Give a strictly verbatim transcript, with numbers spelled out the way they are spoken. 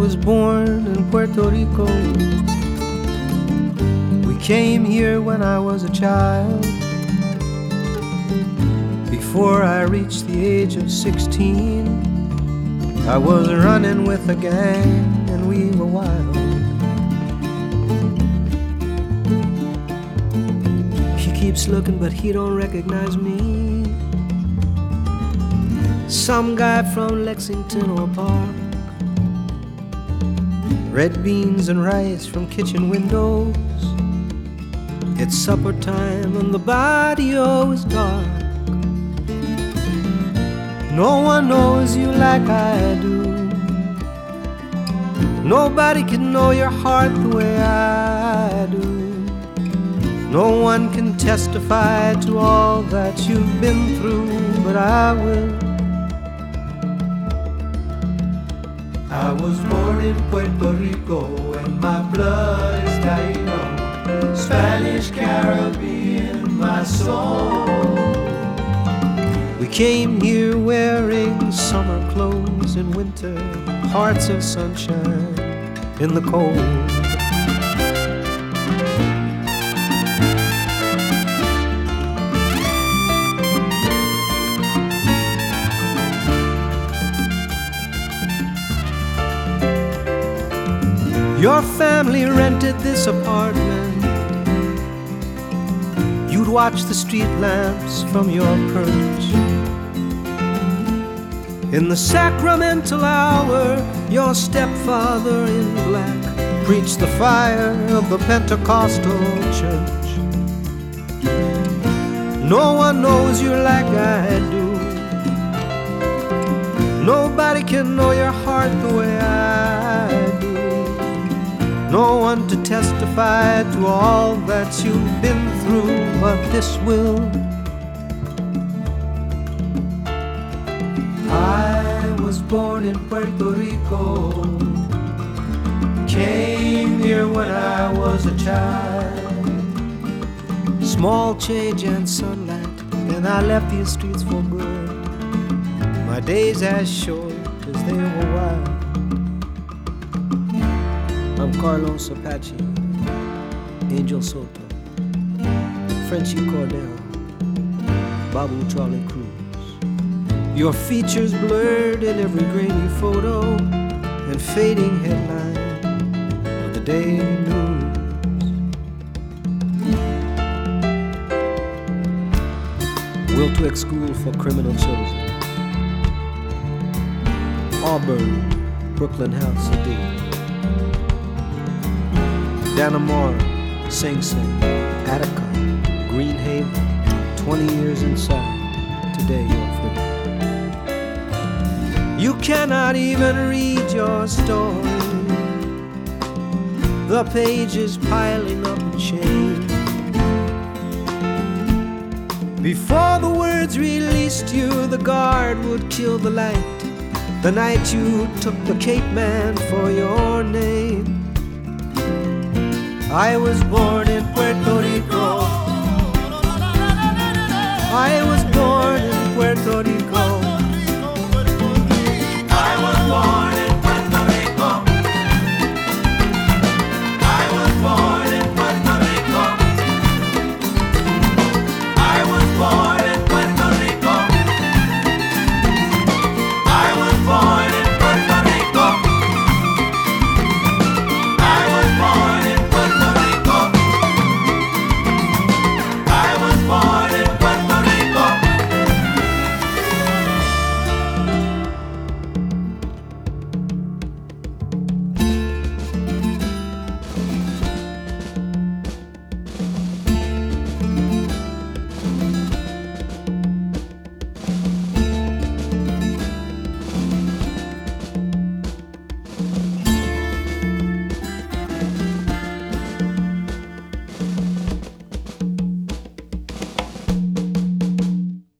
was born in Puerto Rico. We came here when I was a child. Before I reached the age of sixteen, I was running with a gang and we were wild. He keeps looking but he don't recognize me. Some guy from Lexington or Park. Red beans and rice from kitchen windows. It's supper time and the barrio is dark. No one knows you like I do. Nobody can know your heart the way I do. No one can testify to all that you've been through, but I will. I was born in Puerto Rico and my blood is Taino, Spanish Caribbean, my soul. We came here wearing summer clothes in winter, hearts of sunshine in the cold. Your family rented this apartment. You'd watch the street lamps from your perch. In the sacramental hour, your stepfather in black preached the fire of the Pentecostal church. No one knows you like I do. Nobody can know your heart the way I do. No one to testify to all that you've been through, but this will. I was born in Puerto Rico, came here when I was a child. Small change and sunlight, and I left these streets for good. My days as short as they were wild. I'm Carlos Apache, Angel Soto, Frenchy Cordero, Babu Charlie Cruz. Your features blurred in every grainy photo and fading headline of the daily news. Wiltwick School for Criminal Children, Auburn, Brooklyn House of D, Dannemora, Sing Sing, Attica, Greenhaven, twenty years inside, today you're free. You cannot even read your story. The pages piling up in shame. Before the words released you, the guard would kill the light. The night you took the Cape Man for your name. I was born in Puerto Rico. I was born in Puerto Rico.